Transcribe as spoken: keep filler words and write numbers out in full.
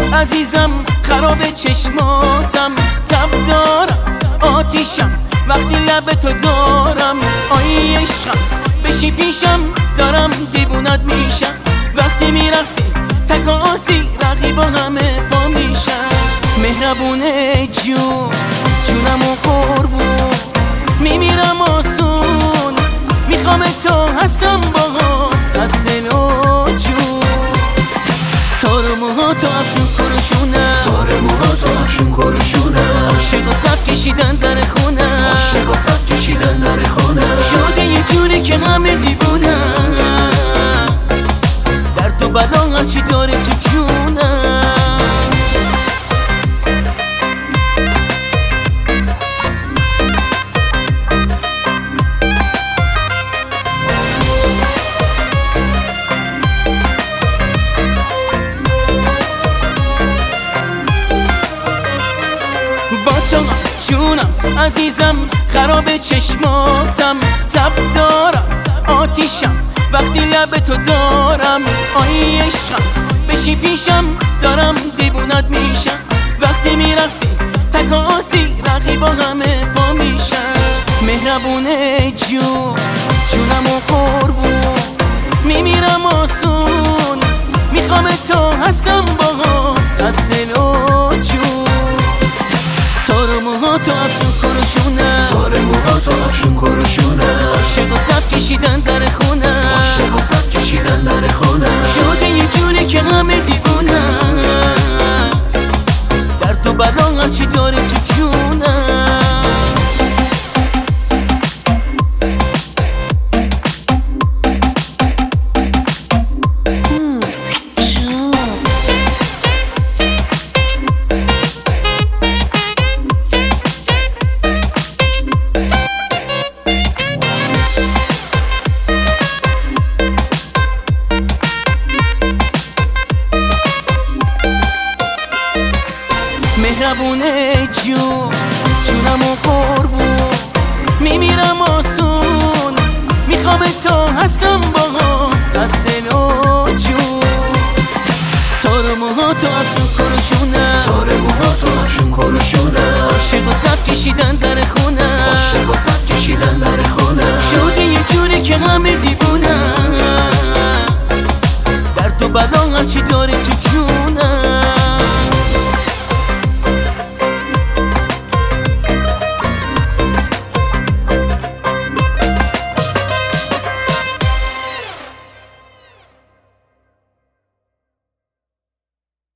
عزیزم خراب چشماتم، تب دارم آتیشم وقتی لب تو دارم. آی عشقم بشی پیشم دارم دیوونت میشم، وقتی میرقصی تکاسی رقیبا همه پا میشم. مهربونه جون جونم و قربون میمیرم آسون، میخوام تو هستم باها از دل و جون. تار موها تو افشون کرشونه، تار موها تو افشون کرشونه، عاشقا صف کشیدن در خونه، عاشقا صف کشیدن در خونه. شده یه جوری که همه دیوونه، درد و بلا هرچی داره تو جونه. جونم عزیزم خراب چشماتم، تب دارم آتیشم وقتی لب تو دارم. آی عشقم بشی پیشم دارم دیوونت میشم، وقتی میرقصی تکاسی رقیبا همه پا میشن. مهربونه جون جونم و قربون میمیرم آسون، میخوام تو هستم باها از دل و جون. تار موها تو افشون کرشونه، تار موها تو افشون کرشونه، عاشقا صف کشیدن در خونه، عاشقا صف کشیدن در خونه. شده یه جوری که همه دیوونه، درد و بلا هرچی داره تو جونه. مهربونه جون جونم و قربون میمیرم آسون، میخوام تو هستم باها از دل و جون. تار موها تو افشون کرشونه، تار موها تو افشون کرشونه، عاشقا صف کشیدن در خونه، عاشقا صف کشیدن در خونه. شده یه جوری که همه دیوونه،